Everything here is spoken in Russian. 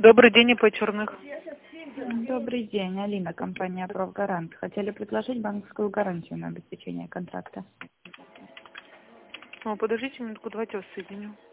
Добрый день, ИП Черных. Добрый день, Алина, компания «Профгарант». Хотели предложить банковскую гарантию на обеспечение контракта. Подождите минутку, давайте я вас соединю.